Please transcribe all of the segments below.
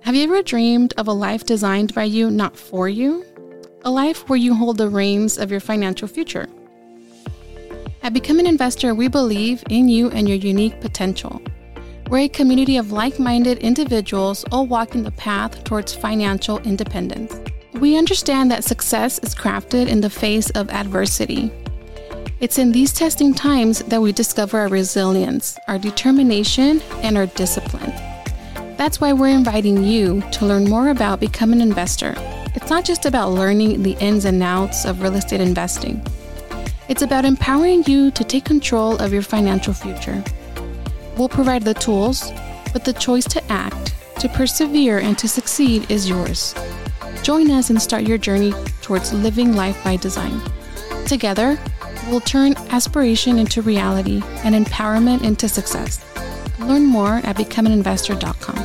Have you ever dreamed of a life designed by you, not for you? A life where you hold the reins of your financial future. At Become an Investor, we believe in you and your unique potential. We're a community of like-minded individuals all walking the path towards financial independence. We understand that success is crafted in the face of adversity. It's in these testing times that we discover our resilience, our determination, and our discipline. That's why we're inviting you to learn more about Become an Investor. It's not just about learning the ins and outs of real estate investing. It's about empowering you to take control of your financial future. We'll provide the tools, but the choice to act, to persevere, and to succeed is yours. Join us and start your journey towards living life by design. Together, we'll turn aspiration into reality and empowerment into success. Learn more at becomeaninvestor.com.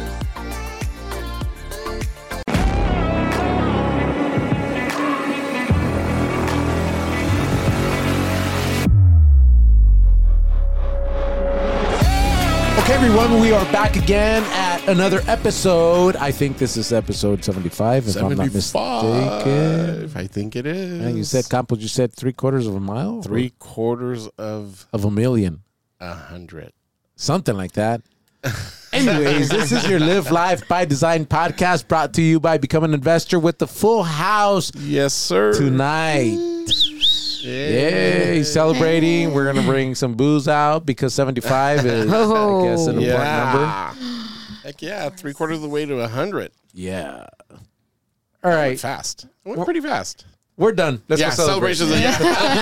Okay, everyone, we are back again at another episode. I think this is episode 75, if I'm not mistaken. I think it is. And you said, Campos, you said 3/4 of a mile? 3/4 of a million. 100. Something like that. Anyways, this is your Live Life by Design podcast brought to you by Become an Investor with the full house. Yes, sir. Tonight. Yay, celebrating. We're going to bring some booze out because 75 is, I guess, an important number. Heck yeah, 3/4 of the way to 100. Yeah. All right. Went fast. It went pretty fast. We're done. Let's go celebrate. Celebrations.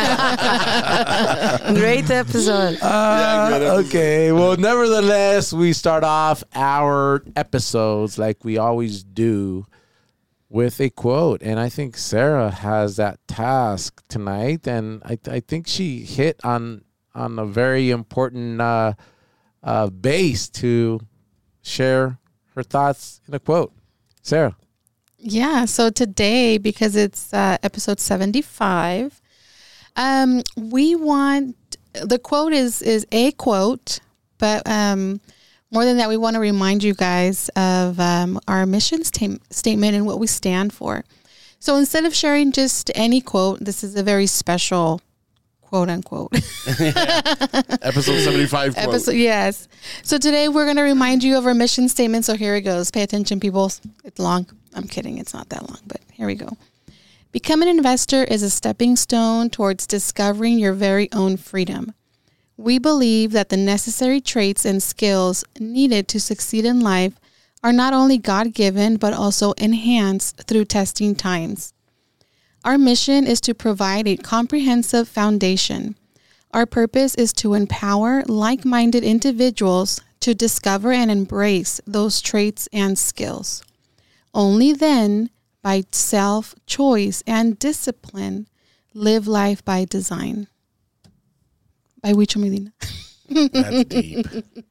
Great episode. Okay. Well, nevertheless, we start off our episodes like we always do with a quote. And I think Sarah has that task tonight. And I think she hit on a very important base to share her thoughts in a quote. Sarah. Yeah, so today, because it's episode 75, we want, the quote is a quote, but more than that, we want to remind you guys of our mission statement and what we stand for. So instead of sharing just any quote, this is a very special quote unquote. Episode 75 quote. Yes. So today we're going to remind you of our mission statement. So here it goes. Pay attention, people. It's long. I'm kidding. It's not that long, but here we go. Become an Investor is a stepping stone towards discovering your very own freedom. We believe that the necessary traits and skills needed to succeed in life are not only God-given, but also enhanced through testing times. Our mission is to provide a comprehensive foundation. Our purpose is to empower like-minded individuals to discover and embrace those traits and skills. Only then, by self-choice and discipline, live life by design. By Huicho Medina. That's deep.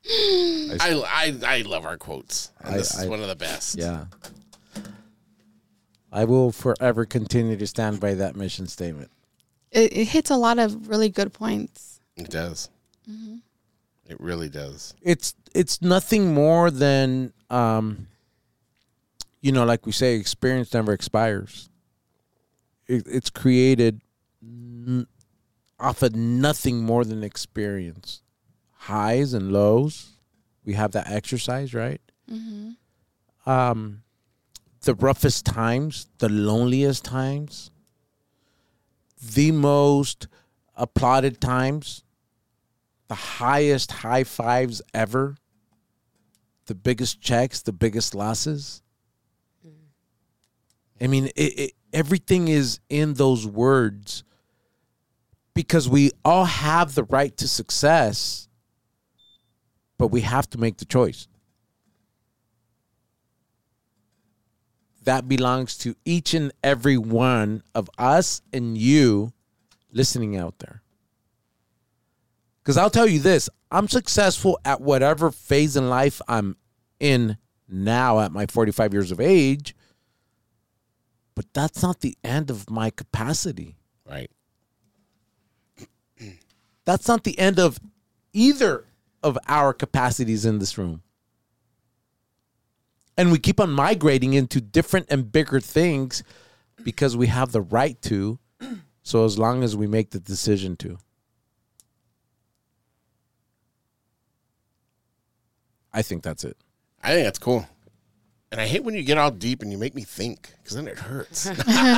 I love our quotes. And this is one of the best. Yeah. I will forever continue to stand by that mission statement. It hits a lot of really good points. It does. Mm-hmm. It really does. It's nothing more than... like we say, experience never expires. It's created off of nothing more than experience. Highs and lows. We have that exercise, right? Mm-hmm. The roughest times, the loneliest times, the most applauded times, the highest high fives ever, the biggest checks, the biggest losses. I mean, everything is in those words because we all have the right to success, but we have to make the choice. That belongs to each and every one of us and you listening out there. Because I'll tell you this, I'm successful at whatever phase in life I'm in now at my 45 years of age. But that's not the end of my capacity. Right. That's not the end of either of our capacities in this room. And we keep on migrating into different and bigger things because we have the right to. So as long as we make the decision to. I think that's it. I think that's cool. And I hate when you get all deep and you make me think, because then it hurts.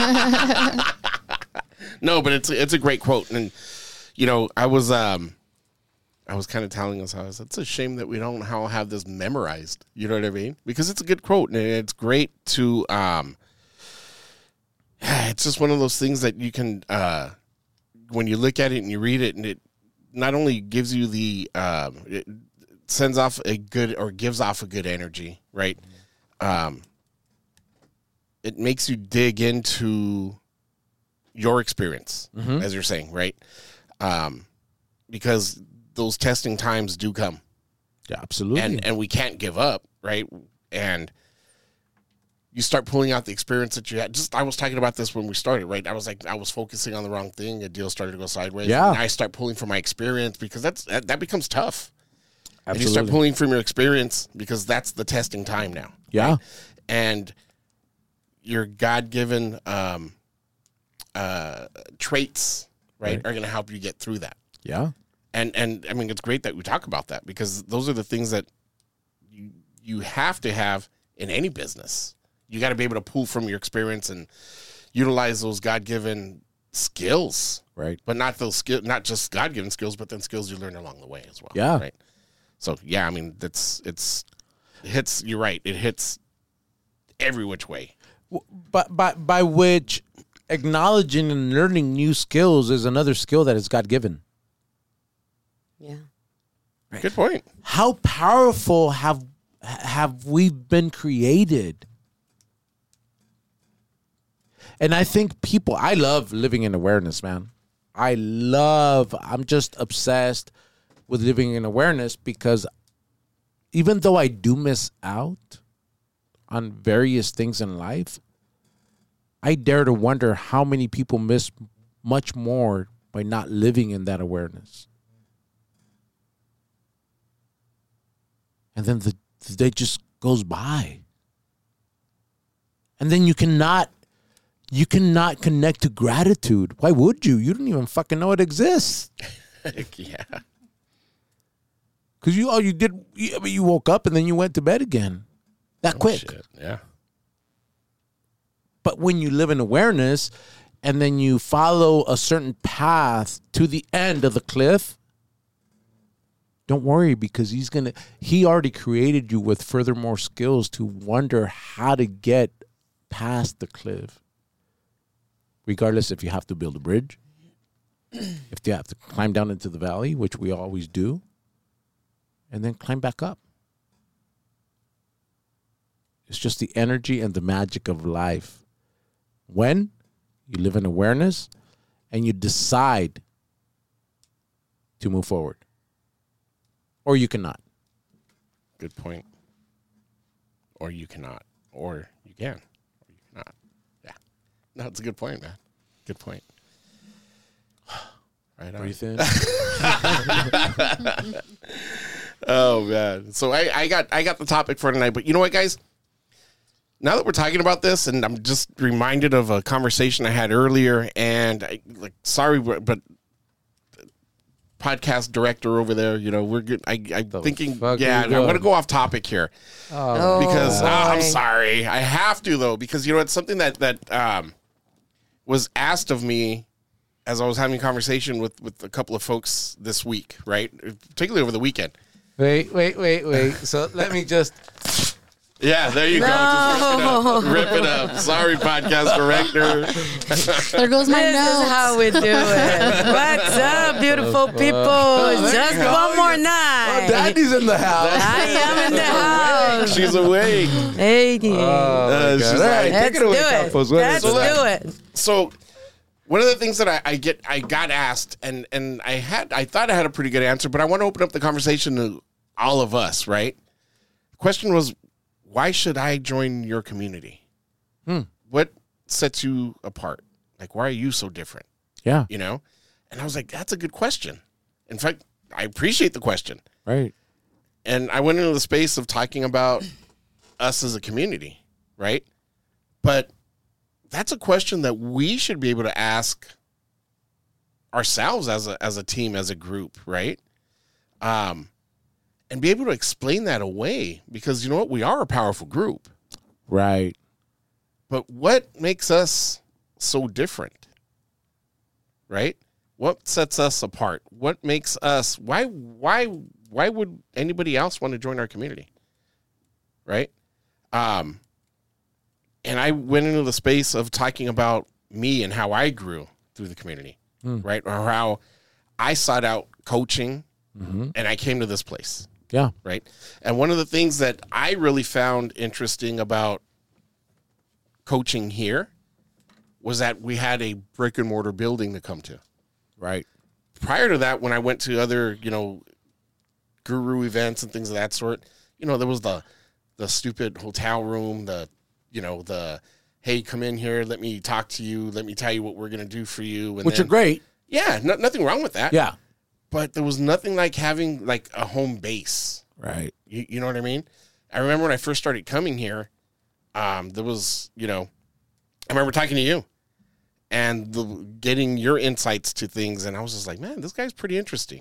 No, but it's a great quote. And, I was kind of telling us, it's a shame that we don't all have this memorized. You know what I mean? Because it's a good quote, and it's great to, it's just one of those things that you can, when you look at it and you read it, and it not only gives you it sends off a good, or gives off a good energy, right? It makes you dig into your experience, as you're saying, right? Because those testing times do come. Yeah, absolutely. And we can't give up, right? And you start pulling out the experience that you had. I was talking about this when we started, right? I was focusing on the wrong thing. A deal started to go sideways. Yeah. And I start pulling from my experience, because that becomes tough. Absolutely. And you start pulling from your experience, because that's the testing time now. Yeah. Right? And your God-given traits, right, are going to help you get through that. Yeah. And I mean, it's great that we talk about that, because those are the things that you have to have in any business. You got to be able to pull from your experience and utilize those God-given skills, right? But not just God-given skills, but then skills you learn along the way as well. Yeah. Right. So yeah, I mean, it hits. You're right. It hits every which way. But by which acknowledging and learning new skills is another skill that is God-given. Yeah. Right. Good point. How powerful have we been created? And I think I love living in awareness, man. I'm just obsessed with living in awareness, because even though I do miss out on various things in life, I dare to wonder how many people miss much more by not living in that awareness. And then the day just goes by. And then you cannot connect to gratitude. Why would you? You don't even fucking know it exists. Yeah. Because you woke up and then you went to bed again. That quick. Shit. Yeah. But when you live in awareness and then you follow a certain path to the end of the cliff, don't worry, because he already created you with furthermore skills to wonder how to get past the cliff. Regardless if you have to build a bridge, if you have to climb down into the valley, which we always do, and then climb back up. It's just the energy and the magic of life. When you live in awareness and you decide to move forward. Or you cannot. Good point. Or you cannot. Or you can. Or you cannot. Yeah. No, it's a good point, man. Good point. Right on. Breathe in. Oh, man. So I got the topic for tonight. But you know what, guys? Now that we're talking about this, and I'm just reminded of a conversation I had earlier, and sorry, but podcast director over there, we're good. I'm thinking, I'm going to go off topic here because I'm sorry. I have to, though, because, it's something that was asked of me as I was having a conversation with a couple of folks this week, right? Particularly over the weekend. Wait. So let me just... Yeah, there you go. Just rip it up. Sorry, podcast director. There goes my This notes. is how we do it. What's up, beautiful people? Just one more night. Daddy's in the house. I am in the house. She's awake. Hey, she's All right, let's take it away, do it. Campos. Let's do it. So one of the things that I got asked, and I thought I had a pretty good answer, but I want to open up the conversation to all of us, right? The question was, why should I join your community? What sets you apart? Like, why are you so different? Yeah. And I was like, that's a good question. In fact, I appreciate the question. Right. And I went into the space of talking about us as a community, right? But that's a question that we should be able to ask ourselves as a team, as a group, right? And be able to explain that away, because you know what? We are a powerful group. Right. But what makes us so different? Right? What sets us apart? What makes us, why would anybody else want to join our community? Right? And I went into the space of talking about me and how I grew through the community, right? Or how I sought out coaching and I came to this place. Yeah. Right. And one of the things that I really found interesting about coaching here was that we had a brick and mortar building to come to. Right. Prior to that, when I went to other, guru events and things of that sort, there was the stupid hotel room, the hey, come in here, let me talk to you, let me tell you what we're going to do for you. And which are great. Yeah, nothing wrong with that. Yeah. But there was nothing like having like a home base. Right. You know what I mean? I remember when I first started coming here, there was, I remember talking to you and getting your insights to things. And I was just like, man, this guy's pretty interesting,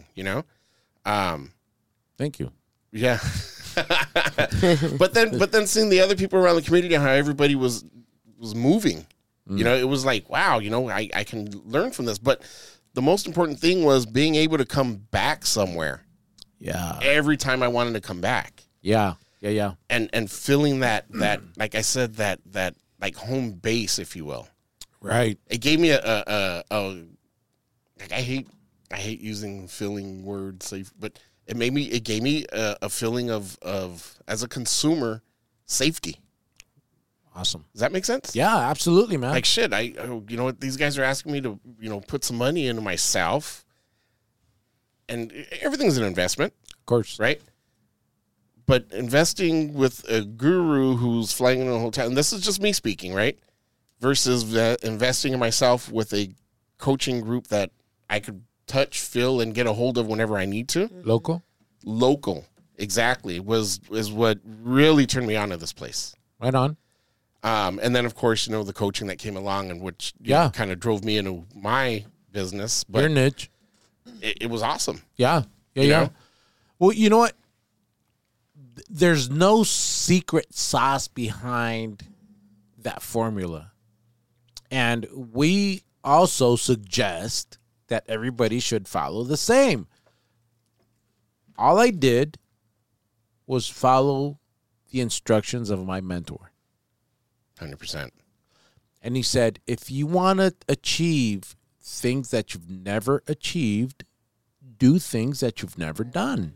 Thank you. Yeah. but then seeing the other people around the community, how everybody was moving, it was like, wow, I can learn from this. But the most important thing was being able to come back somewhere. Yeah. Every time I wanted to come back. Yeah. Yeah. And feeling that like I said, that like home base, if you will. Right. It gave me a like I hate using filling words, but it gave me a feeling of as a consumer, safety. Awesome. Does that make sense? Yeah, absolutely, man. Like shit, these guys are asking me to, put some money into myself, and everything's an investment, of course, right? But investing with a guru who's flying in a hotel, and this is just me speaking, right? Versus investing in myself with a coaching group that I could touch, feel, and get a hold of whenever I need to. Local, exactly, is what really turned me on to this place. Right on. And then, of course, the coaching that came along and which kind of drove me into my business. But your niche. It was awesome. Yeah. Well, you know what? There's no secret sauce behind that formula. And we also suggest that everybody should follow the same. All I did was follow the instructions of my mentor. 100%. And he said, if you want to achieve things that you've never achieved, do things that you've never done.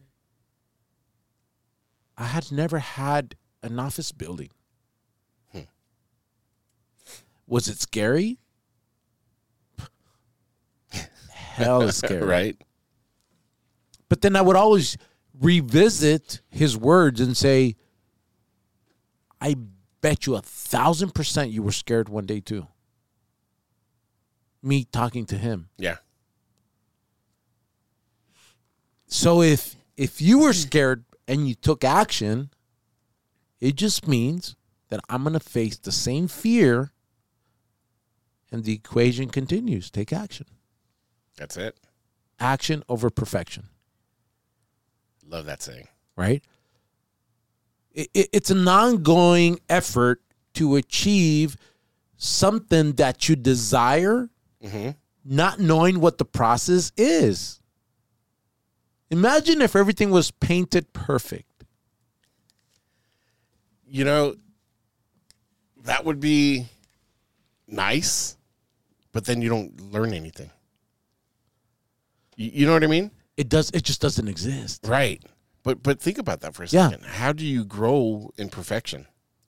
I had never had an office building. Was it scary? Hell is scary. Right. But then I would always revisit his words and say, I bet you 1,000% you were scared one day too. Me talking to him. Yeah. So if you were scared and you took action, it just means that I'm going to face the same fear, and the equation continues. Take action. That's it. Action over perfection. Love that saying. Right? It's an ongoing effort to achieve something that you desire, not knowing what the process is. Imagine if everything was painted perfect. That would be nice, but then you don't learn anything. You know what I mean? It just doesn't exist. Right. But think about that for a second. How do you grow in perfection?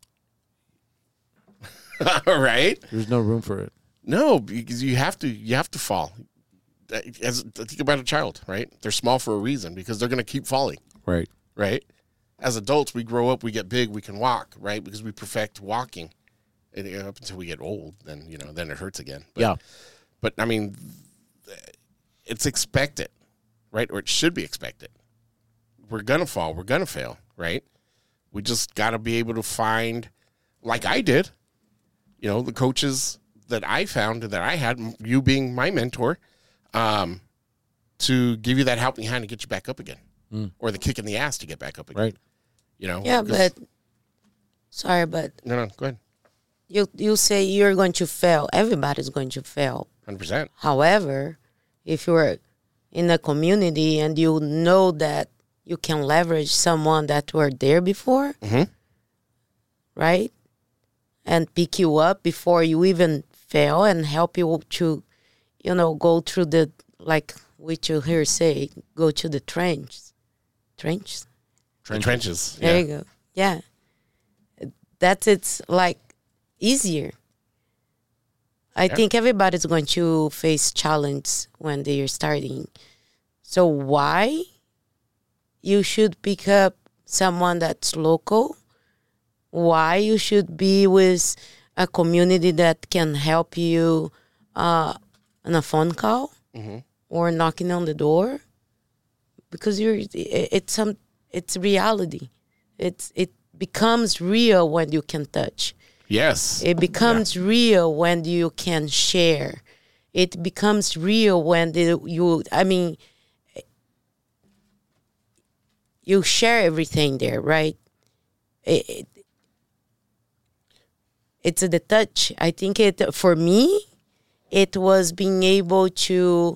Right? There's no room for it. No, because you have to fall. Think about a child, right? They're small for a reason because they're going to keep falling. Right. Right? As adults, we grow up, we get big, we can walk, right? Because we perfect walking. And up until we get old, then then it hurts again. But I mean, it's expected, right? Or it should be expected. We're gonna fall, we're gonna fail, right? We just got to be able to find, like I did, the coaches that I found that I had, you being my mentor, to give you that helping hand to get you back up again, or the kick in the ass to get back up again. Right. Yeah, but sorry, but no, go ahead. You say you're going to fail. Everybody's going to fail. 100%. However, if you're in a community and you know that you can leverage someone that were there before, right? And pick you up before you even fail and help you to, go through the, like what you hear say, go to the trenches. Trenches. There you go. Yeah. It's like easier. I think everybody's going to face challenge when they're starting. So why you should pick up someone that's local? Why you should be with a community that can help you on a phone call or knocking on the door? Because it's reality. It becomes real when you can touch. Yes. It becomes real when you can share. It becomes real when you share everything there, right? It's the touch. I think for me, it was being able to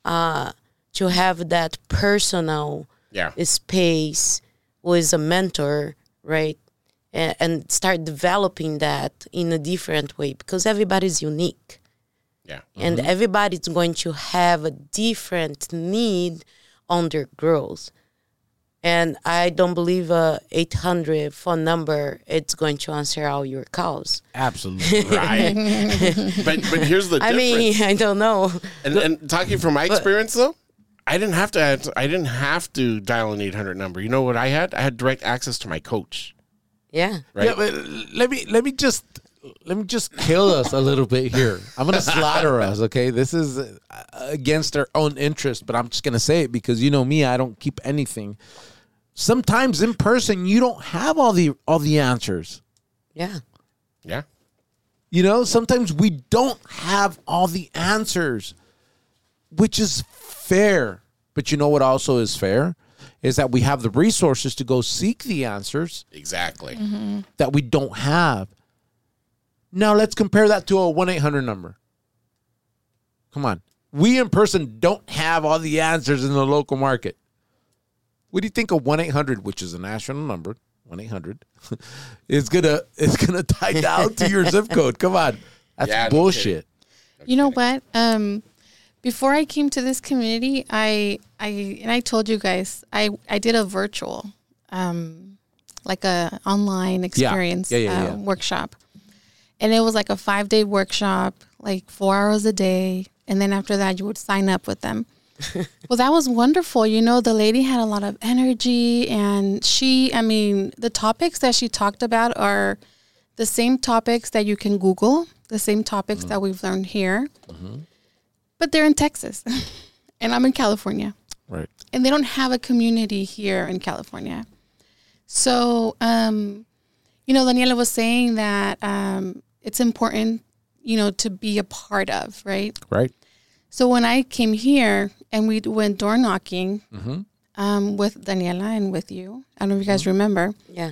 have that personal space with a mentor, right? And start developing that in a different way, because everybody's unique. Yeah. And everybody's going to have a different need on their growth. And I don't believe a 800 phone number, it's going to answer all your calls. Absolutely. Right. but here's the difference. I don't know. And talking from my experience, though, I didn't have to dial an 800 number. You know what I had? I had direct access to my coach. Yeah. Right. Yeah, but let me just kill us a little bit here. I'm gonna slaughter us. Okay, this is against our own interest, but I'm just gonna say it because you know me. I don't keep anything. Sometimes in person, you don't have all the answers. Yeah. Yeah. Sometimes we don't have all the answers, which is fair. But you know what also is fair? Is that we have the resources to go seek the answers. Exactly. That we don't have. Now let's compare that to a 1-800 number. Come on. We in person don't have all the answers in the local market. What do you think a 1-800, which is a national number, 1-800, is gonna tie down to your zip code? Come on. That's bullshit. You know what? Before I came to this community, I told you guys, I did a virtual, like a online experience workshop. And it was like a 5-day workshop, like 4 hours a day. And then after that, you would sign up with them. Well, that was wonderful. The lady had a lot of energy, and the topics that she talked about are the same topics that you can Google, the same topics that we've learned here. But they're in Texas, and I'm in California. Right. And they don't have a community here in California. So, Daniela was saying that it's important, to be a part of, right? Right. So when I came here and we went door knocking with Daniela and with you, I don't know if you guys remember. Yeah.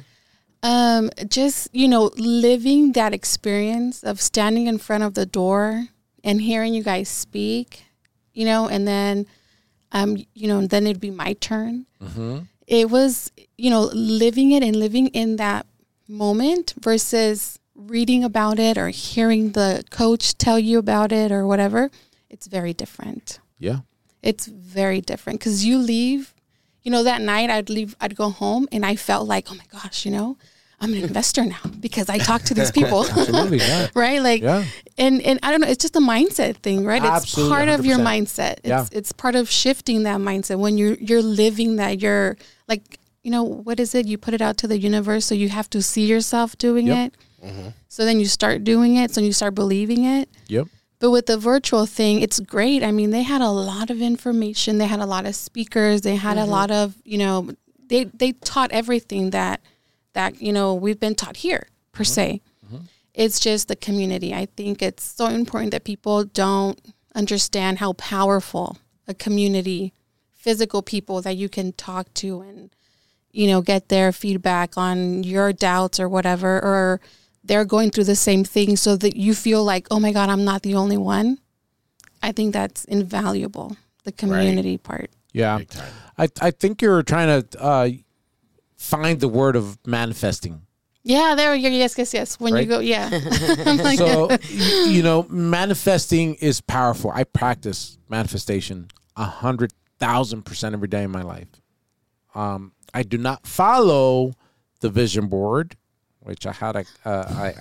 Just, living that experience of standing in front of the door and hearing you guys speak, and then, then it'd be my turn. It was, living it and living in that moment versus reading about it or hearing the coach tell you about it or whatever. It's very different. Yeah. It's very different because you leave, that night I'd go home and I felt like, oh my gosh, I'm an investor now because I talk to these people. Absolutely, yeah. Right? Like, and I don't know, it's just a mindset thing, right? It's Absolutely, part of 100%. your mindset. It's part of shifting that mindset when you're living that, you're like, what is it? You put it out to the universe, so you have to see yourself doing it. So then you start doing it, so you start believing it. Yep. But with the virtual thing, it's great. I mean, they had a lot of information. They had a lot of speakers. They had a lot of, they taught everything that that, we've been taught here, per se. It's just the community. I think it's so important that people don't understand how powerful a community, physical people that you can talk to and, get their feedback on your doubts or whatever, or they're going through the same thing so that you feel like, oh my God, I'm not the only one. I think that's invaluable, the community part. Yeah. I think you're trying to find the word of manifesting. Yeah, there we go. Yes. When you go, yeah. Like, so, manifesting is powerful. I practice manifestation 100,000% every day in my life. I do not follow the vision board, which I had I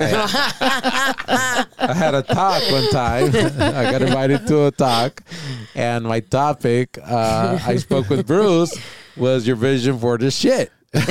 had a talk one time. I got invited to a talk, and my topic I spoke with Bruce was your vision board is shit. You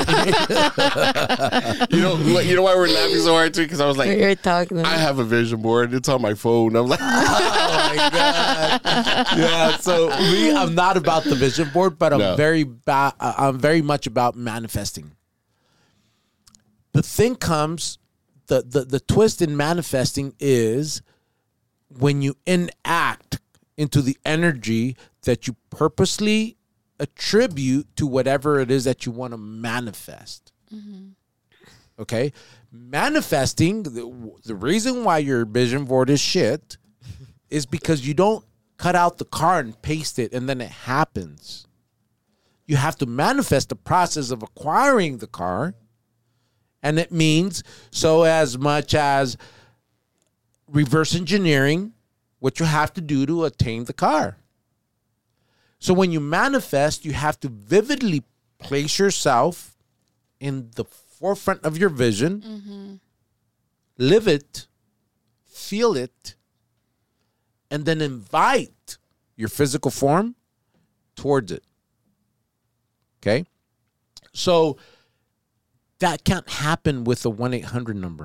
know why we're laughing so hard too? Because I was like, you're talking. I have a vision board. It's on my phone. I'm like, oh my God. Yeah. So I'm not about the vision board, but I'm very much about manifesting. The thing comes, the twist in manifesting is when you enact into the energy that you purposely attribute to whatever it is that you want to manifest. Okay? Manifesting, the reason why your vision board is shit is because you don't cut out the car and paste it and then it happens. You have to manifest the process of acquiring the car. And it means so as much as reverse engineering what you have to do to attain the car. So when you manifest, you have to vividly place yourself in the forefront of your vision, live it, feel it, and then invite your physical form towards it. Okay? So that can't happen with a 1-800 number.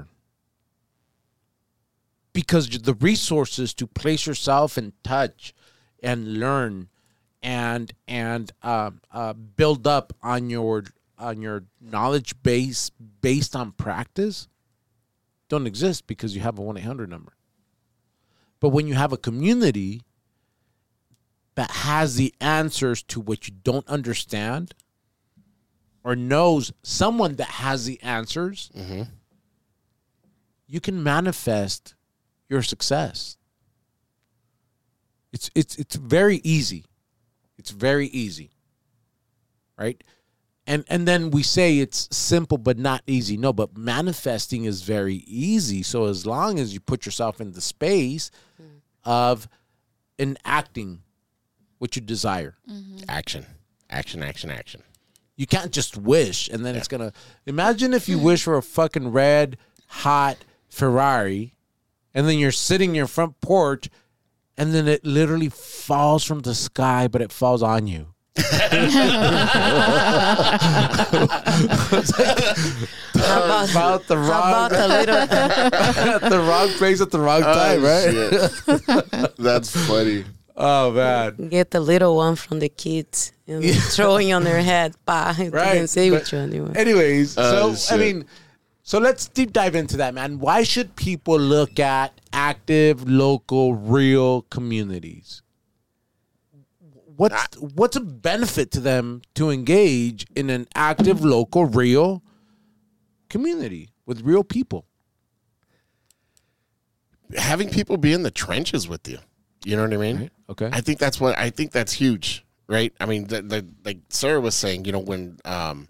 Because the resources to place yourself in touch and learn and build up on your knowledge base based on practice don't exist because you have a 1-800 number. But when you have a community that has the answers to what you don't understand or knows someone that has the answers, you can manifest your success. It's very easy. It's very easy, right? And then we say it's simple but not easy. No, but manifesting is very easy. So as long as you put yourself in the space of enacting what you desire. Action. You can't just wish and then it's going to... Imagine if you wish for a fucking red, hot Ferrari and then you're sitting in your front porch and then it literally falls from the sky, but it falls on you. About the wrong place at the wrong time, right? That's funny. Oh man! Get the little one from the kids and throwing on their head. Right? Didn't say with you anymore. Anyways, so let's deep dive into that, man. Why should people look at active, local, real communities? What's a benefit to them to engage in an active, local, real community with real people? Having people be in the trenches with you. You know what I mean? Right. Okay. I think that's huge, right? I mean, like Sarah was saying, when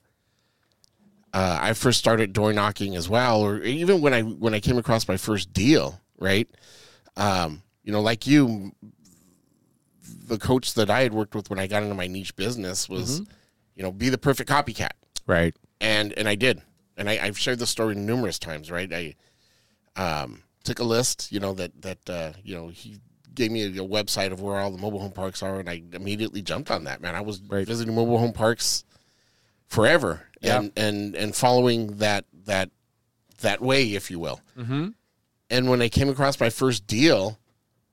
I first started door knocking as well, or even when I came across my first deal, right? Like you, the coach that I had worked with when I got into my niche business was, be the perfect copycat. Right. And I did. And I've shared this story numerous times, right? I took a list, he gave me a website of where all the mobile home parks are, and I immediately jumped on that, man. I was visiting mobile home parks forever and following that way, if you will. And when I came across my first deal,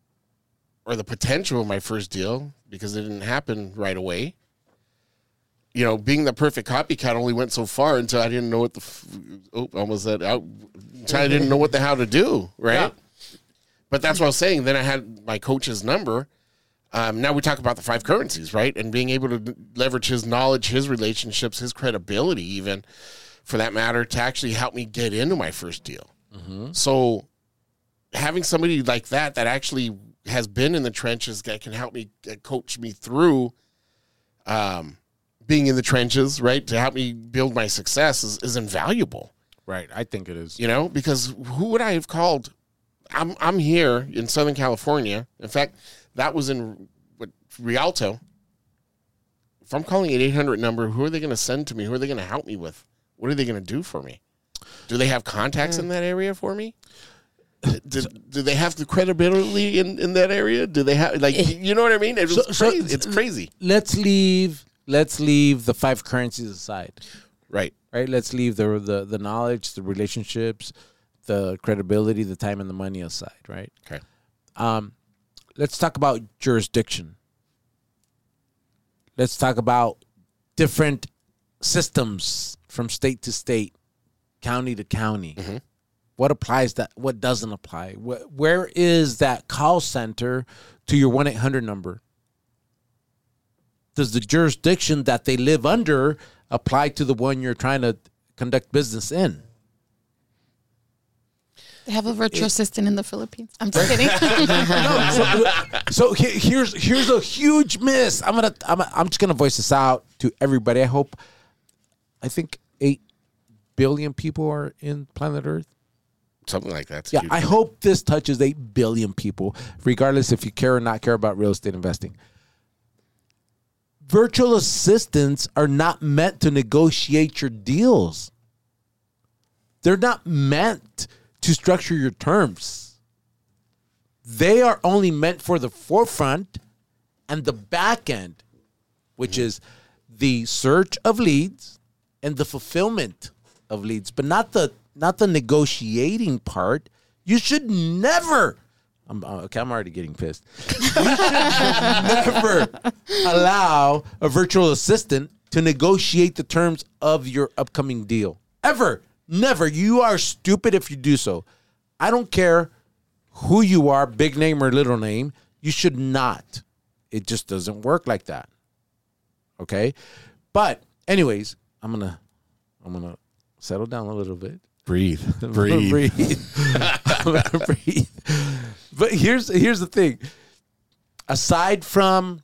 or the potential of my first deal, because it didn't happen right away, being the perfect copycat only went so far until I didn't know what almost said out. Until I didn't know what the hell to do, right? Yeah. But that's what I was saying. Then I had my coach's number. Now we talk about the 5 currencies, right? And being able to leverage his knowledge, his relationships, his credibility, even for that matter, to actually help me get into my first deal. Mm-hmm. So having somebody like that actually has been in the trenches that can help me coach me through being in the trenches, right? To help me build my success is invaluable. Right. I think it is. Because who would I have called? I'm here in Southern California. In fact, that was in Rialto. If I'm calling an 800 number, who are they going to send to me? Who are they going to help me with? What are they going to do for me? Do they have contacts in that area for me? Do they have the credibility in that area? Do they have, you know what I mean? It's crazy. Let's leave the 5 currencies aside. Right. Let's leave the knowledge, the relationships, the credibility, the time, and the money aside. Right. Okay. Let's talk about jurisdiction. Let's talk about different systems from state to state, county to county. Mm-hmm. What applies, what doesn't apply? Where is that call center to your 1-800 number? Does the jurisdiction that they live under apply to the one you're trying to conduct business in? They have a virtual assistant in the Philippines. I'm just kidding. So here's a huge miss. I'm just gonna voice this out to everybody. I think 8 billion people are in planet Earth. Something like that. Yeah, I hope this touches 8 billion people, regardless if you care or not care about real estate investing. Virtual assistants are not meant to negotiate your deals. They're not meant to structure your terms. They are only meant for the forefront and the back end, which is the search of leads and the fulfillment of leads, but not the negotiating part. You should never. I'm already getting pissed. You should never allow a virtual assistant to negotiate the terms of your upcoming deal. Ever. Never. You are stupid if you do so. I don't care who you are, big name or little name. You should not. It just doesn't work like that. Okay? But anyways, I'm gonna settle down a little bit. Breathe. Breathe. But here's the thing. Aside from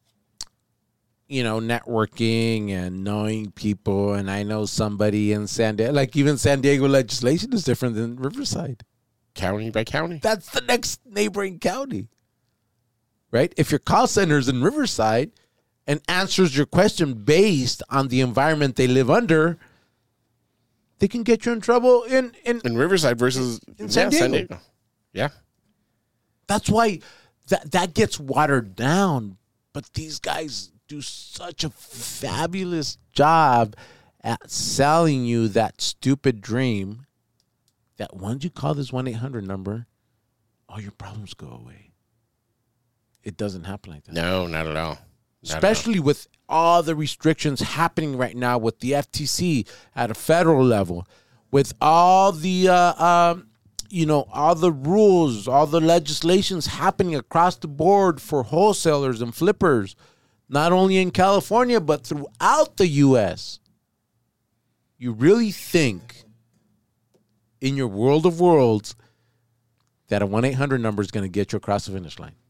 networking and knowing people, and I know somebody in San Diego, like even San Diego legislation is different than Riverside. County by county. That's the next neighboring county. Right? If your call center is in Riverside and answers your question based on the environment they live under, they can get you in trouble in Riverside versus in San Diego. Yeah. That's why that gets watered down. But these guys do such a fabulous job at selling you that stupid dream that once you call this 1-800 number, all your problems go away. It doesn't happen like that. No, not at all. Especially with all the restrictions happening right now with the FTC at a federal level, with all the all the rules, all the legislations happening across the board for wholesalers and flippers, not only in California but throughout the U.S. You really think in your world of worlds that a 1-800 number is going to get you across the finish line?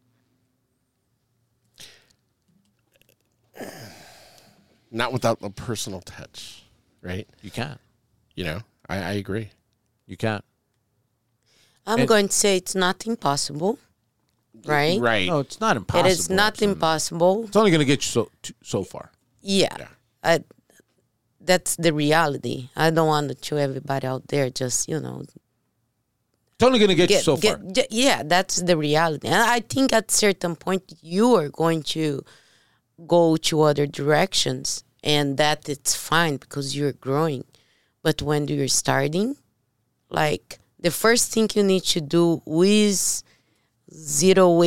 Not without the personal touch, right? You can't. I agree. You can't. I'm going to say it's not impossible, right? Right. No, it's not impossible. It is not impossible. It's only going to get you so far. Yeah. That's the reality. I don't want to show everybody out there just, It's only going to get you so far. Yeah, that's the reality. And I think at a certain point you are going to go to other directions, and that it's fine because you're growing. But when you're starting, the first thing you need to do is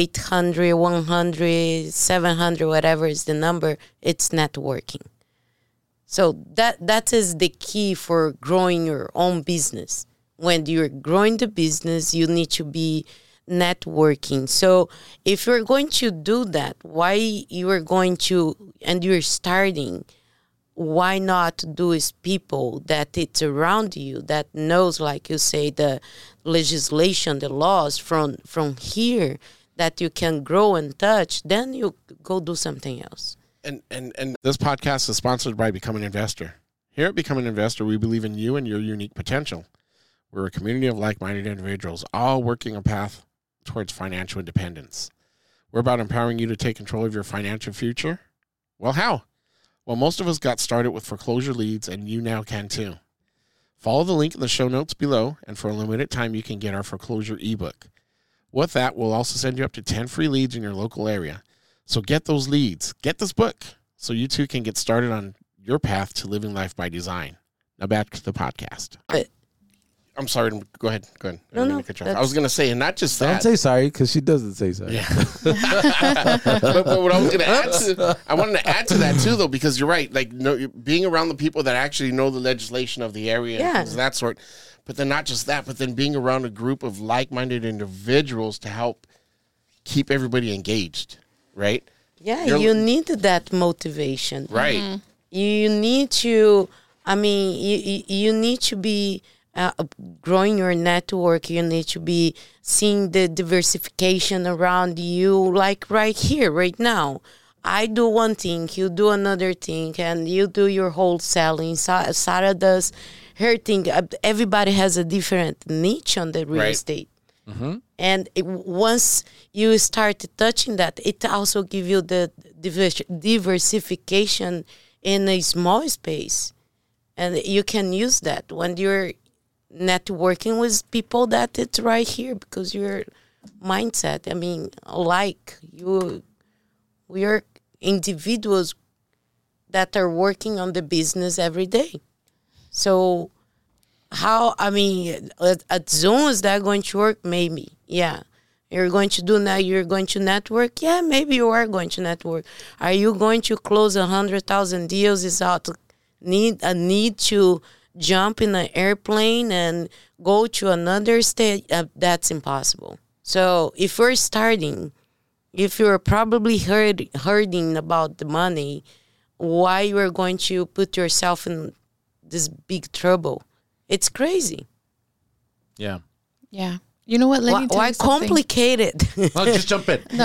0800, 100, 700, whatever is the number, it's networking. So that is the key for growing your own business. When you're growing the business, you need to be networking. So if you're going to do that, why you are going to, and you're starting, why not do with people that it's around you, that knows, like you say, the legislation, the laws from here, that you can grow and touch, then you go do something else. And this podcast is sponsored by Become an Investor. Here at Become an Investor, we believe in you and your unique potential. We're a community of like-minded individuals, all working a path towards financial independence. We're about empowering you to take control of your financial future. Well, how? Well, most of us got started with foreclosure leads, and you now can too. Follow the link in the show notes below, and for a limited time, you can get our foreclosure ebook. With that, we'll also send you up to 10 free leads in your local area. So get those leads. Get this book so you too can get started on your path to living life by design. Now back to the podcast. I'm sorry. Go ahead. No. I was going to say, and not just that. Don't say sorry, because she doesn't say sorry. Yeah. but what I was going to add to, I wanted to add to that too, though, because you're right. Like, being around the people that actually know the legislation of the area and things of that sort. But then not just that, but then being around a group of like-minded individuals to help keep everybody engaged, right? Yeah, you need that motivation. Right. Mm-hmm. You need to, you need to be growing your network. You need to be seeing the diversification around you, like right here, right now. I do one thing, you do another thing, and you do your wholesaling. Sarah does her thing. Everybody has a different niche on the real estate. Mm-hmm. And once you start touching that, it also gives you the diversification in a small space. And you can use that when you're networking with people that it's right here, because your mindset, we are individuals that are working on the business every day. So at Zoom, is that going to work? Maybe. Yeah. You're going to do that. You're going to network. Yeah, maybe you are going to network. Are you going to close 100,000 deals? Is out a need to jump in an airplane and go to another state? That's impossible. So if you're starting, if you're probably hurting about the money, why you are going to put yourself in this big trouble? It's crazy. Yeah. Yeah. You know what? Why complicate it? Well, just jump in. No.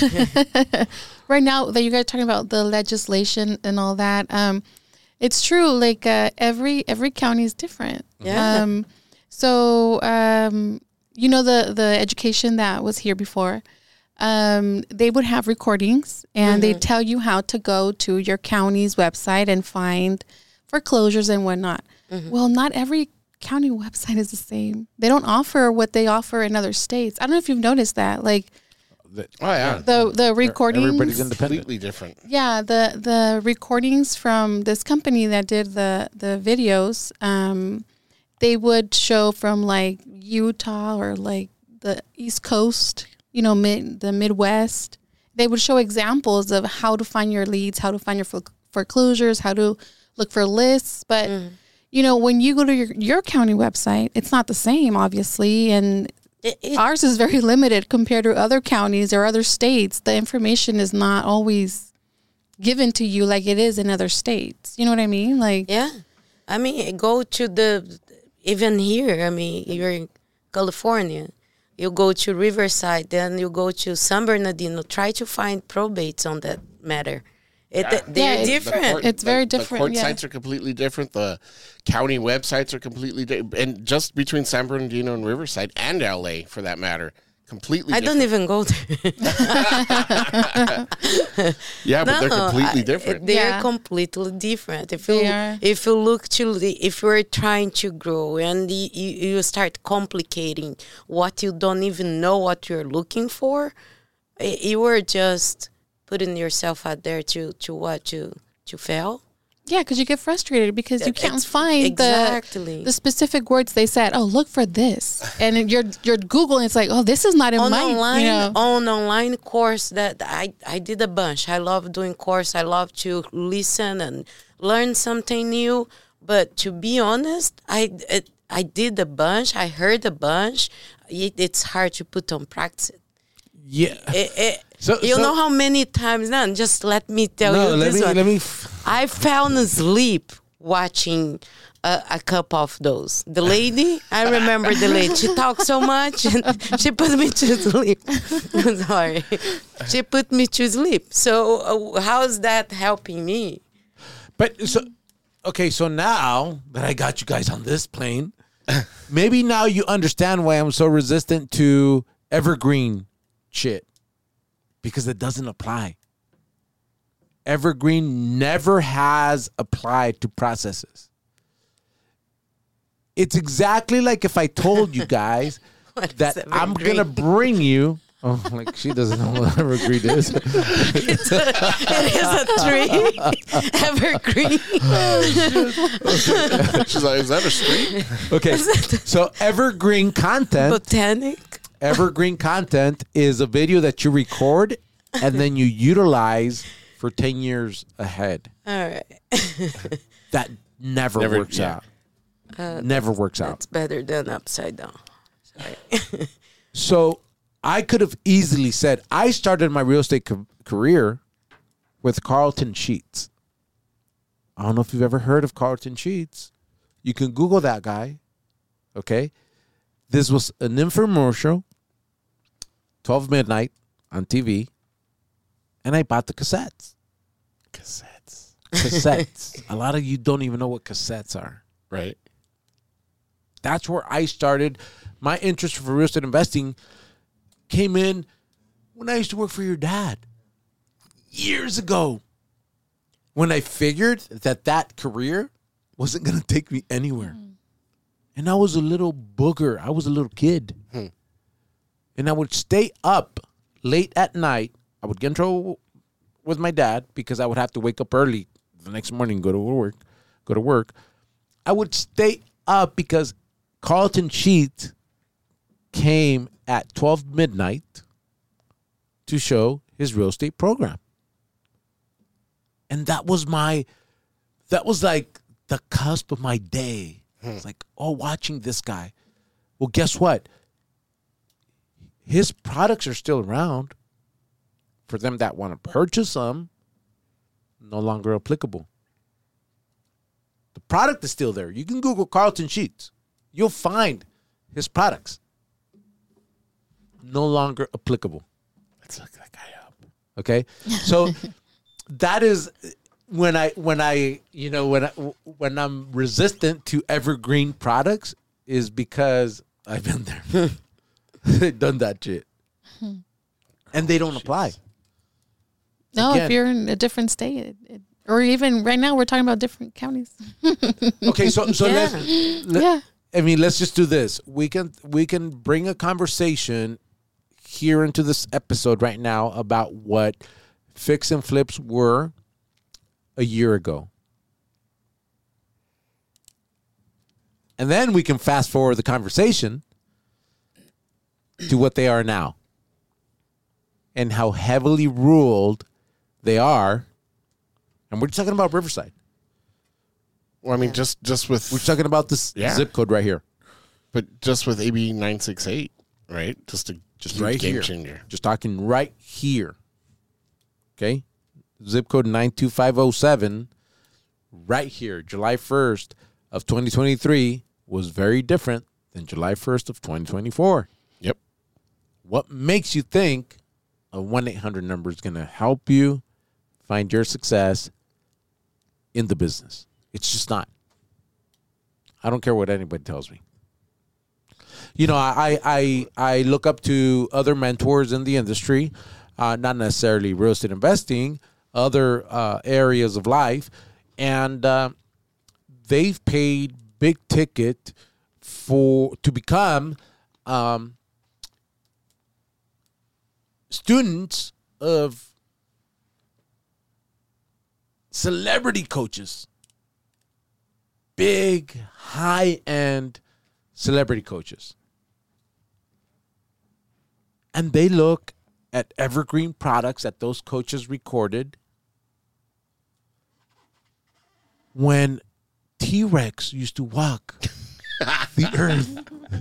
Right now that you guys are talking about the legislation and all that, it's true. Like every county is different. Yeah. So the education that was here before, they would have recordings and they tell you how to go to your county's website and find foreclosures and whatnot. Mm-hmm. Well, not every county website is the same. They don't offer what they offer in other states. I don't know if you've noticed that. Like, the recordings, everybody's independent. Completely different. Yeah, the recordings from this company that did the videos, they would show from like Utah or like the East Coast, the Midwest. They would show examples of how to find your leads, how to find your foreclosures, how to look for lists. But when you go to your county website, it's not the same, obviously, and ours is very limited compared to other counties or other states. The information is not always given to you like it is in other states. You know what I mean? Like, yeah. Go to even here, you're in California. You go to Riverside, then you go to San Bernardino. Try to find probates on that matter. They're different. It's very different. The court sites are completely different. The county websites are completely different. And just between San Bernardino and Riverside and LA, for that matter, completely different. I don't even go there. Yeah, but they're completely different. They're completely different. If you're trying to grow and you start complicating what you don't even know what you're looking for, you are just putting yourself out there to fail. Yeah, because you get frustrated because you can't find the specific words they said. Oh, look for this, and you're Googling. It's like, oh, this is not in my online course that I did a bunch. I love doing course. I love to listen and learn something new. But to be honest, I did a bunch. I heard a bunch. It's hard to put on practice. Yeah. You know how many times now? Just let me tell you this one. I fell asleep watching a couple of those. The lady, I remember the lady. She talked so much and she put me to sleep. Sorry. She put me to sleep. So how's that helping me? But so now that I got you guys on this plane, maybe now you understand why I'm so resistant to evergreen shit. Because it doesn't apply. Evergreen never has applied to processes. It's exactly like if I told you guys that I'm going to bring you. Oh, like she doesn't know what evergreen is. It is a tree. Evergreen. She's like, is that a street? Okay. So evergreen content. Botanic. Evergreen content is a video that you record and then you utilize for 10 years ahead. All right. That never works out. Never works out. It's better than upside down. Sorry. So I could have easily said, I started my real estate career with Carlton Sheets. I don't know if you've ever heard of Carlton Sheets. You can Google that guy. Okay. This was an infomercial, 12 midnight on TV, and I bought the cassettes. Cassettes. A lot of you don't even know what cassettes are. Right. That's where I started. My interest for real estate investing came in when I used to work for your dad years ago, when I figured that career wasn't going to take me anywhere. And I was a little booger. I was a little kid. And I would stay up late at night. I would get in trouble with my dad because I would have to wake up early the next morning, go to work. I would stay up because Carlton Sheets came at 12 midnight to show his real estate program. And that was like the cusp of my day. It's like, watching this guy. Well, guess what? His products are still around. For them that want to purchase them, no longer applicable. The product is still there. You can Google Carlton Sheets. You'll find his products. No longer applicable. Let's look that guy up. Okay? So that is when I'm resistant to evergreen products is because I've been there. Done that shit. And they don't apply. No, if you're in a different state, or even right now, we're talking about different counties. Okay, so yeah. let's just do this. We can bring a conversation here into this episode right now about what fix and flips were a year ago. And then we can fast forward the conversation to what they are now and how heavily ruled they are. And we're talking about Riverside. Well, I mean, just with... We're talking about this zip code right here. But just with AB 968, right? Just right game here. changer. Just talking right here. Okay? Zip code 92507. Right here. July 1st of 2023 was very different than July 1st of 2024. Yep. What makes you think a 1-800 number is going to help you find your success in the business? It's just not. I don't care what anybody tells me. You know, I look up to other mentors in the industry, not necessarily real estate investing, other areas of life, and they've paid big ticket to become students of celebrity coaches, big, high-end celebrity coaches. And they look at evergreen products that those coaches recorded, when T-Rex used to walk the earth.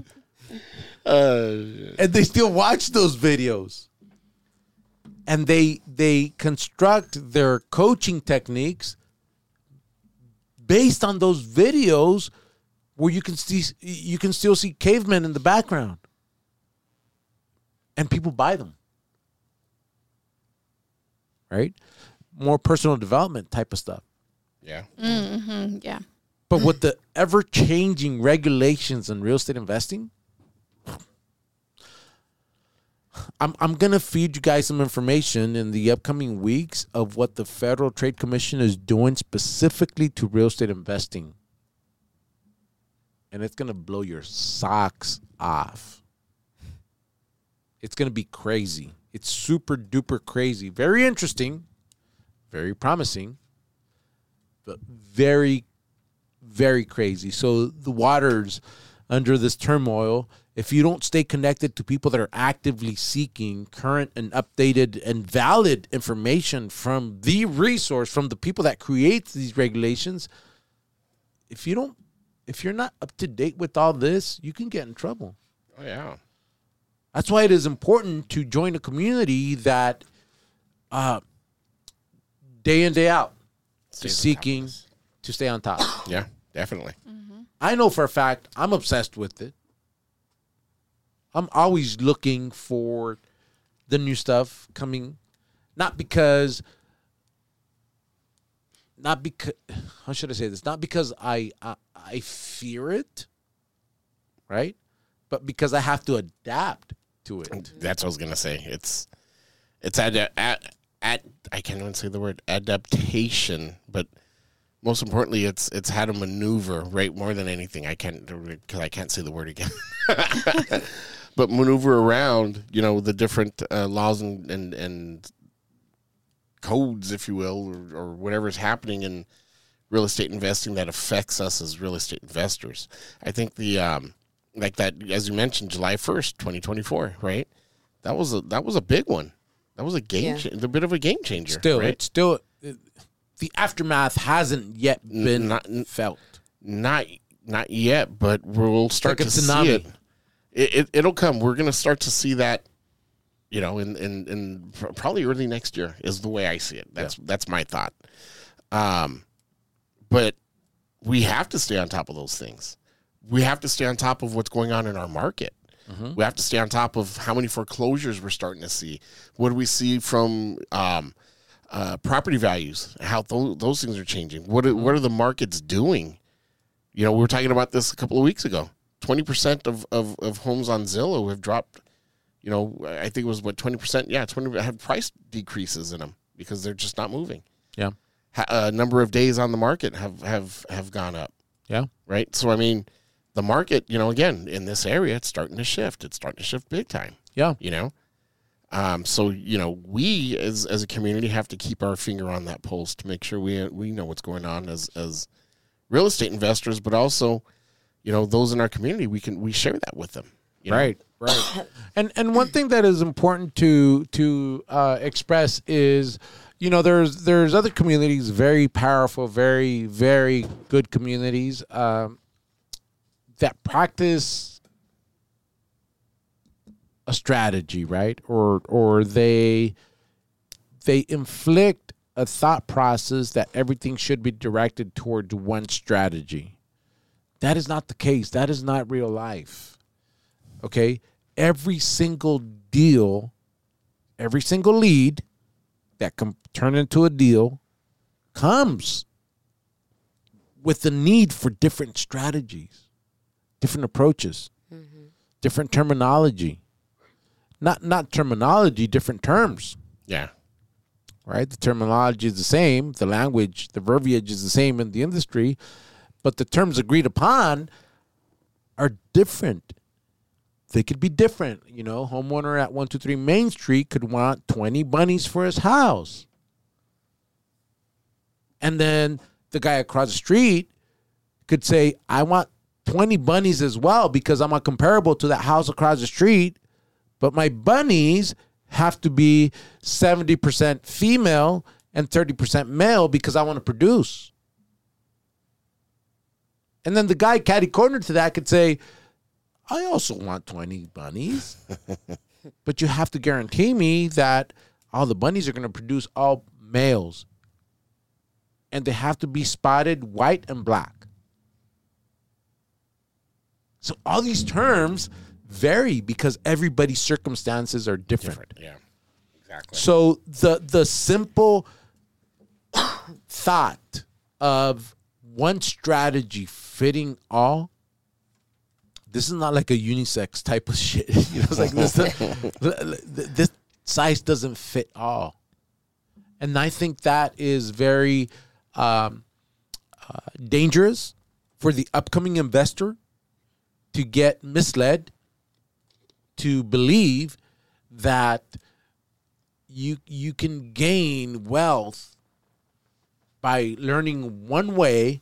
And they still watch those videos. And they construct their coaching techniques based on those videos where you can still see cavemen in the background. And people buy them. Right? More personal development type of stuff. Yeah. Mm-hmm. Yeah. But with the ever-changing regulations in real estate investing, I'm going to feed you guys some information in the upcoming weeks of what the Federal Trade Commission is doing specifically to real estate investing. And it's going to blow your socks off. It's going to be crazy. It's super duper crazy. Very interesting, very promising, but very, very crazy. So the waters under this turmoil, if you don't stay connected to people that are actively seeking current and updated and valid information from the resource, from the people that create these regulations, if you're not up to date with all this, you can get in trouble. Oh, yeah. That's why it is important to join a community that day in, day out is seeking to stay on top. Yeah, definitely. Mm-hmm. I know for a fact I'm obsessed with it. I'm always looking for the new stuff coming, not because, how should I say this? Not because I fear it, right? But because I have to adapt to it. That's what I was gonna say. It's I can't even say the word adaptation, but most importantly, it's how to maneuver, right? More than anything, I can't say the word again. But maneuver around, the different laws and codes, if you will, or whatever is happening in real estate investing that affects us as real estate investors. I think the like that, as you mentioned, July 1st, 2024, right? That was a big one. That was a a bit of a game changer. Still, right? it's still the aftermath hasn't yet been felt. Not yet, but we'll start to see it. It'll come. We're going to start to see that, in probably early next year is the way I see it. That's my thought. But we have to stay on top of those things. We have to stay on top of what's going on in our market. Mm-hmm. We have to stay on top of how many foreclosures we're starting to see. What do we see from property values? How those things are changing. What are the markets doing? We were talking about this a couple of weeks ago. 20% of homes on Zillow have dropped. I think it was 20%. Yeah, 20 have price decreases in them because they're just not moving. Yeah, a number of days on the market have gone up. Yeah, right. So I mean, the market, again in this area, it's starting to shift. It's starting to shift big time. Yeah, So we as a community have to keep our finger on that pulse to make sure we know what's going on as real estate investors, but also. Those in our community, we share that with them. Right. And one thing that is important to express is, there's other communities, very powerful, very, very good communities that practice a strategy, right? Or they inflict a thought process that everything should be directed towards one strategy. That is not the case. That is not real life. Okay? Every single deal, every single lead that can turn into a deal comes with the need for different strategies, different approaches, different terminology. Not terminology, different terms. Yeah. Right? The terminology is the same. The language, the verbiage is the same in the industry. But the terms agreed upon are different. They could be different. Homeowner at 123 Main Street could want 20 bunnies for his house. And then the guy across the street could say, I want 20 bunnies as well because I'm comparable to that house across the street. But my bunnies have to be 70% female and 30% male because I want to produce. And then the guy catty corner to that could say, I also want 20 bunnies, but you have to guarantee me that all the bunnies are going to produce all males, and they have to be spotted white and black. So all these terms vary because everybody's circumstances are different. Yeah, exactly. So the simple thought of one strategy fitting all, this is not like a unisex type of shit. You know, it's like this size doesn't fit all. And I think that is very dangerous for the upcoming investor to get misled, to believe that you can gain wealth by learning one way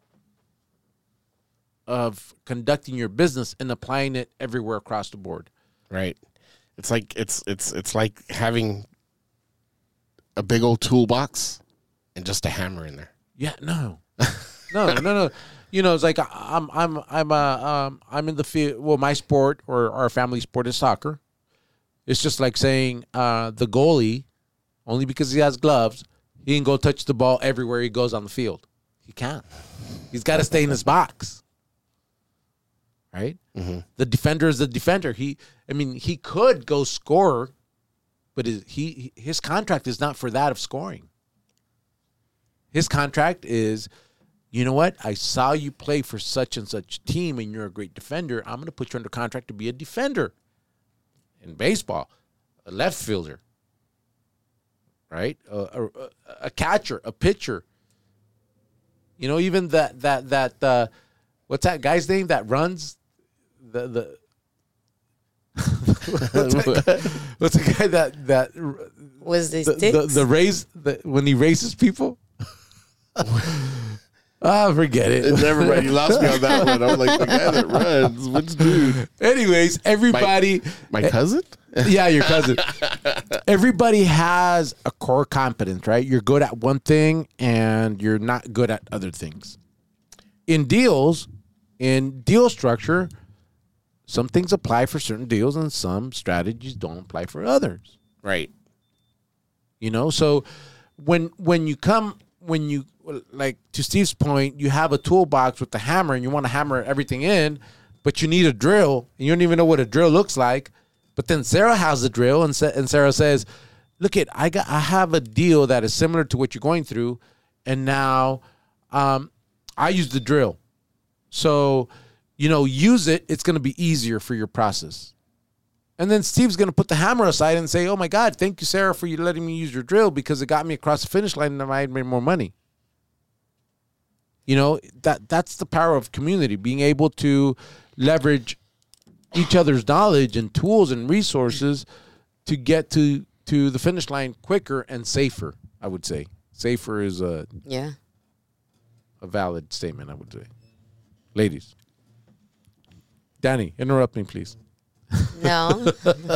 of conducting your business and applying it everywhere across the board. Right. It's like it's like having a big old toolbox and just a hammer in there. Yeah, no. You know, it's like I'm in the field. Well, my sport or our family sport is soccer. It's just like saying the goalie, only because he has gloves, he can go touch the ball everywhere he goes on the field. He can't. He's got to stay in his box. Right? Mm-hmm. The defender is the defender. He could go score, but his contract is not for that of scoring. His contract is, you know what? I saw you play for such and such team, and you're a great defender. I'm going to put you under contract to be a defender. In baseball, a left fielder, right? A catcher, a pitcher. You know, even that what's that guy's name that runs the what's the guy that was this the raise when he races people? Forget it. Never mind. You lost me on that one. I'm like, the guy that runs, which dude? Anyways, everybody. My cousin? Yeah, your cousin. Everybody has a core competence, right? You're good at one thing and you're not good at other things. In deal structure, some things apply for certain deals and some strategies don't apply for others. Right. You know, so when you like to Steve's point, you have a toolbox with the hammer and you want to hammer everything in, but you need a drill and you don't even know what a drill looks like. But then Sarah has the drill and Sarah says, look it, I have a deal that is similar to what you're going through. And now I use the drill. So, you know, use it. It's going to be easier for your process. And then Steve's going to put the hammer aside and say, oh my God, thank you, Sarah, for you letting me use your drill because it got me across the finish line and I made more money. You know, that's the power of community, being able to leverage each other's knowledge and tools and resources to get to the finish line quicker and safer, I would say. Safer is a valid statement, I would say. Ladies. Danny, interrupt me, please. No.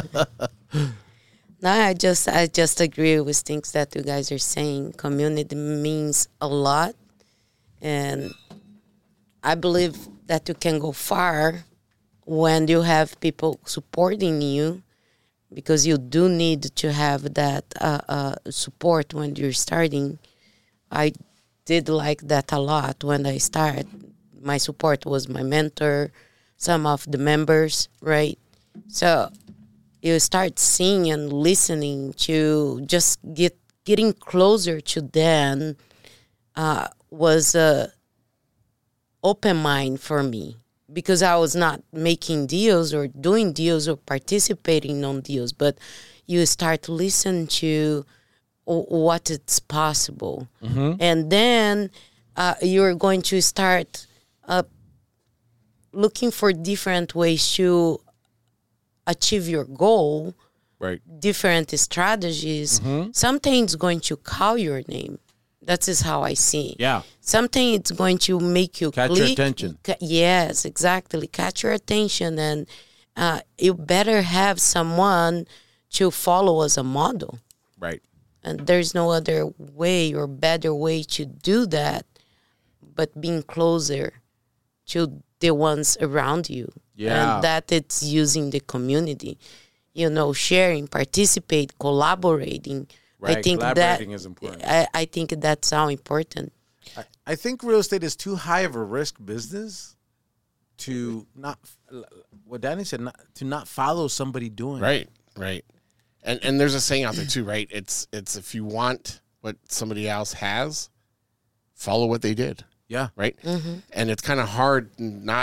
No, I just agree with things that you guys are saying. Community means a lot. And I believe that you can go far when you have people supporting you, because you do need to have that support when you're starting. I did like that a lot when I started. My support was my mentor, some of the members, right? So you start seeing and listening to just getting closer to them was a open mind for me, because I was not making deals or doing deals or participating on deals, but you start to listen to what it's possible. Mm-hmm. And then you're going to start looking for different ways to achieve your goal, right? Different strategies. Mm-hmm. Something's going to call your name. That is how I see. Yeah. Something it's going to make you catch your attention. Yes, exactly. Catch your attention, and you better have someone to follow as a model. Right. And there's no other way or better way to do that, but being closer to the ones around you. Yeah. And that it's using the community, sharing, participate, collaborating. Right. I think Collaborating is important. I think that's how important. I think real estate is too high of a risk business to not, what Danny said, to not follow somebody doing. Right. And there's a saying out there too, right? It's if you want what somebody else has, follow what they did. Yeah. Right. And it's kind of hard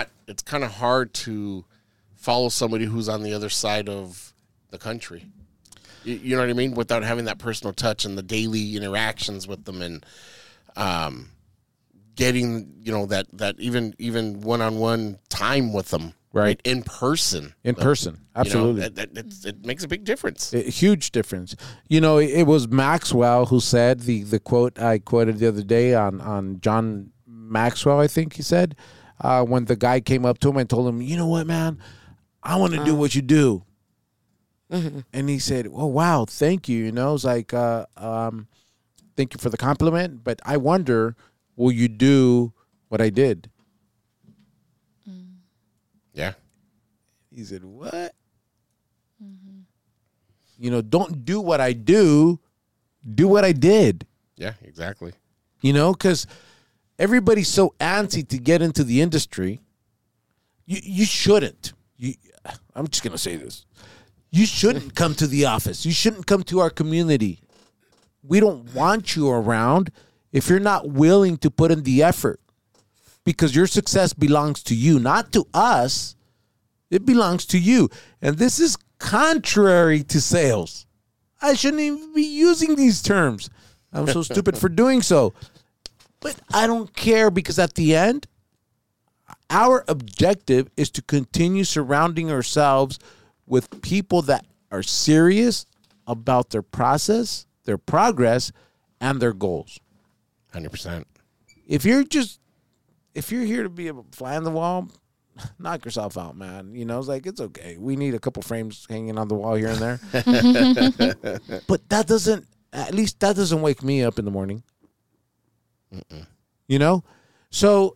to follow somebody who's on the other side of the country. You know what I mean? Without having that personal touch and the daily interactions with them, and getting that even one-on-one time with them, right? In person, absolutely. It makes a big difference. A huge difference. It was Maxwell who said the quote I quoted the other day on John Maxwell, I think he said, when the guy came up to him and told him, "You know what, man, I want to do what you do." And he said, "Oh, wow, thank you." It's like, thank you for the compliment, but I wonder, will you do what I did? Yeah. He said, "What?" Don't do what I do what I did. Yeah, exactly. Because everybody's so antsy to get into the industry. You shouldn't. I'm just going to say this. You shouldn't come to the office. You shouldn't come to our community. We don't want you around if you're not willing to put in the effort, because your success belongs to you, not to us. It belongs to you. And this is contrary to sales. I shouldn't even be using these terms. I'm so stupid for doing so. But I don't care, because at the end, our objective is to continue surrounding ourselves with people that are serious about their process, their progress, and their goals. 100%. If you're here to be a fly on the wall, knock yourself out, man. It's like, it's okay. We need a couple frames hanging on the wall here and there. But that doesn't wake me up in the morning. So,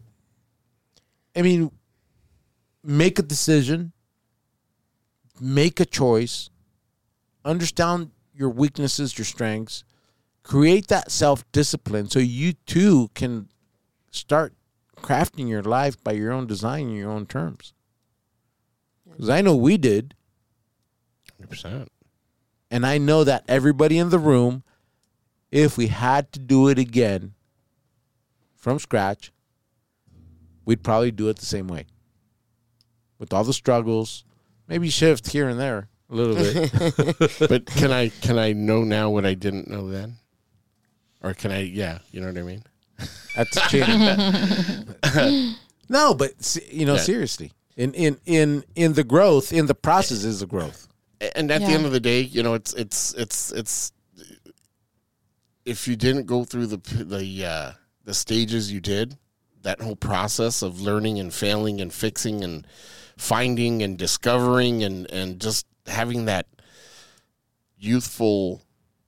make a decision, make a choice, understand your weaknesses, your strengths, create that self-discipline so you too can start crafting your life by your own design and your own terms. Because I know we did. 100%. And I know that everybody in the room, if we had to do it again from scratch, we'd probably do it the same way. With all the struggles, maybe shift here and there a little bit. But can I know now what I didn't know then? Or can I, you know what I mean? That's cheating. No, but seriously, in the growth, in the process is the growth. And at the end of the day, it's if you didn't go through the stages you did, that whole process of learning and failing and fixing and finding and discovering and just having that youthful,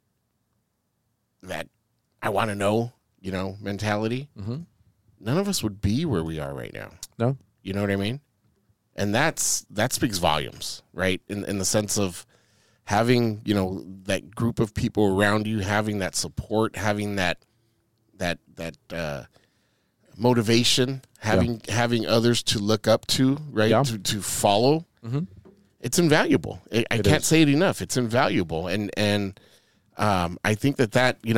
that I want to know, mentality, none of us would be where we are right now. No. You know what I mean? And that speaks volumes, right? In the sense of having, that group of people around you, having that support, having that motivation, having others to look up to, right? Yeah. To follow. It's invaluable. I can't say it enough. It's invaluable. And I think that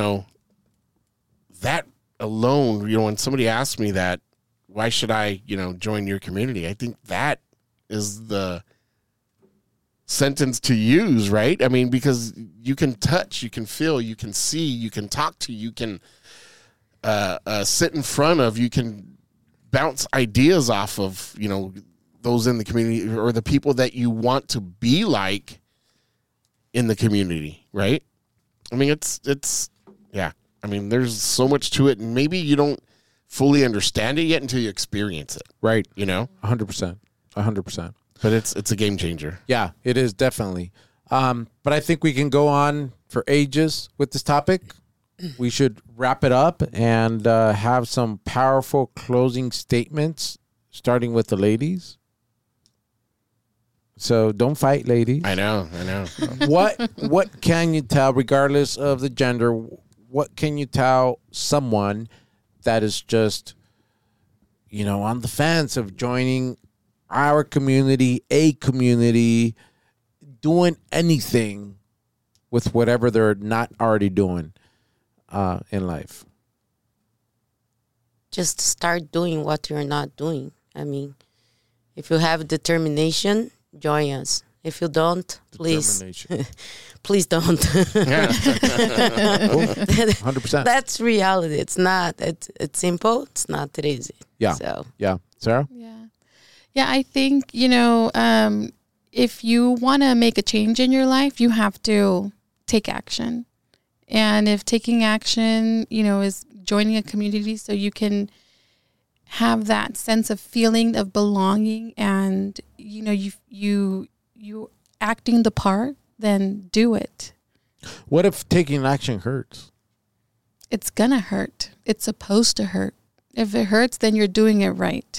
that alone, when somebody asks me that, why should I, join your community? I think that is the sentence to use, right? I mean, because you can touch, you can feel, you can see, you can talk to, you can sit in front of, you can bounce ideas off of, those in the community or the people that you want to be like in the community, right? I mean, it's yeah. I mean, there's so much to it, and maybe you don't fully understand it yet until you experience it. Right. 100%. 100%. But it's a game changer. Yeah, it is definitely. But I think we can go on for ages with this topic. We should wrap it up and have some powerful closing statements. starting with the ladies. So don't fight, ladies. I know. What can you tell, regardless of the gender, what can you tell someone that is just, on the fence of joining our community, a community, doing anything with whatever they're not already doing in life? Just start doing what you're not doing. I mean, if you have determination, join us. If you don't, please don't. 100%. That's reality. It's not. It's simple. It's not that easy. Yeah. So. Yeah. Sarah? Yeah, I think, if you want to make a change in your life, you have to take action. And if taking action, is joining a community so you can have that sense of feeling of belonging and, you acting the part, then do it. What if taking action hurts? It's going to hurt. It's supposed to hurt. If it hurts, then you're doing it right.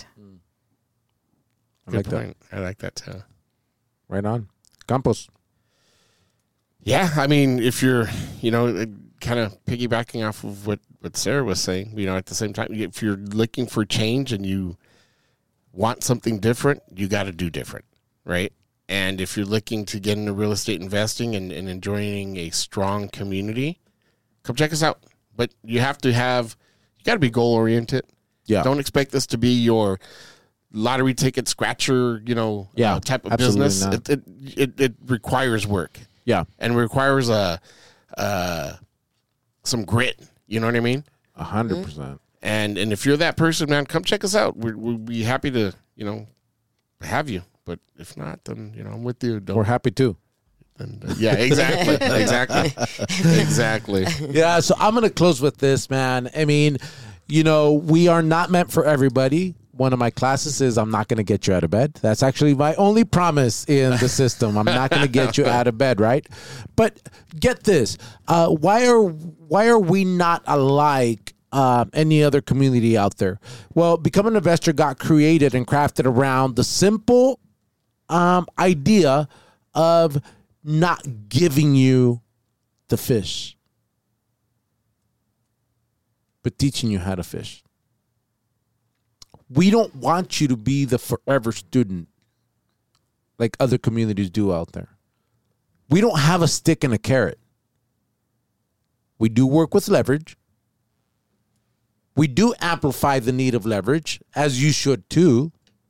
Good point. I like that too. Right on. Campos. Yeah, I mean, if you're, kind of piggybacking off of what Sarah was saying, at the same time, if you're looking for change and you want something different, you got to do different, right? And if you're looking to get into real estate investing and enjoying a strong community, come check us out. But you got to be goal oriented. Yeah. Don't expect this to be your lottery ticket scratcher, type of business. It requires work. Yeah. And requires some grit. You know what I mean? 100%. And if you're that person, man, come check us out. We'll be happy to, have you. But if not, then, I'm with you. We're happy too. And, yeah, exactly. Exactly. Yeah. So I'm going to close with this, man. I mean, we are not meant for everybody. One of my classes is I'm not going to get you out of bed. That's actually my only promise in the system. I'm not going to get you out of bed, right? But get this. Why are we not alike any other community out there? Well, Become an Investor got created and crafted around the simple idea of not giving you the fish, but teaching you how to fish. We don't want you to be the forever student like other communities do out there. We don't have a stick and a carrot. We do work with leverage. We do amplify the need of leverage, as you should too.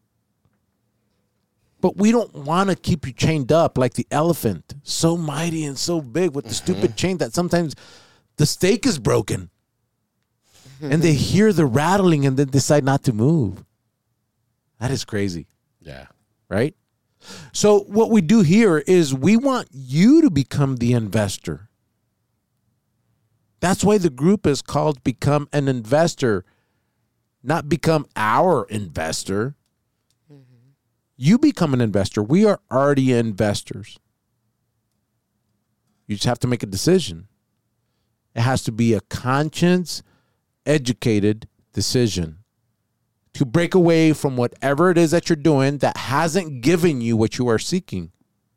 But we don't want to keep you chained up like the elephant, so mighty and so big with the stupid chain that sometimes the stake is broken. And they hear the rattling and then decide not to move. That is crazy. Yeah. Right? So what we do here is we want you to become the investor. That's why the group is called Become an Investor, not Become Our Investor. Mm-hmm. You become an investor. We are already investors. You just have to make a decision. It has to be a conscience educated decision to break away from whatever it is that you're doing that hasn't given you what you are seeking.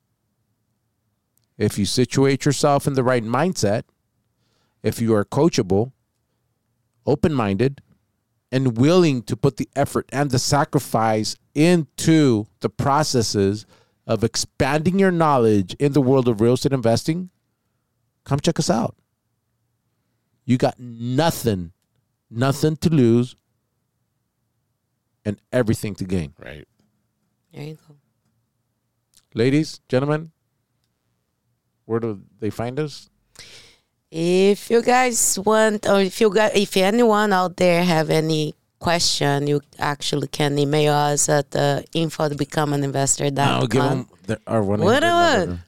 If you situate yourself in the right mindset, if you are coachable, open-minded, and willing to put the effort and the sacrifice into the processes of expanding your knowledge in the world of real estate investing, come check us out. You got nothing to lose and everything to gain. Right. There you go. Ladies, gentlemen, where do they find us? If you guys want, or if anyone out there have any question, you actually can email us at info@becomeaninvestor.com. I'll give them our 1-800 what? number.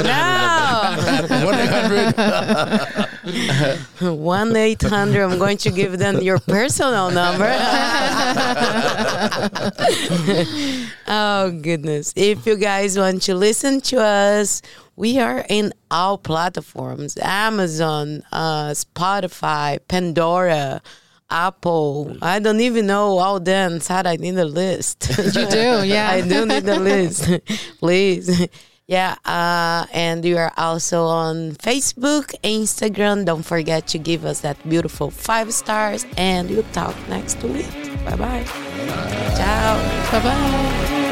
1-800. I'm going to give them your personal number. Oh, goodness. If you guys want to listen to us, we are in all platforms: Amazon, Spotify, Pandora, Apple. I don't even know all them. Sad, I need a list. You do, yeah. I do need a list. Please. Yeah, and we are also on Facebook, Instagram. Don't forget to give us that beautiful 5 stars. And we'll talk next week. Bye-bye. Ciao. Bye-bye.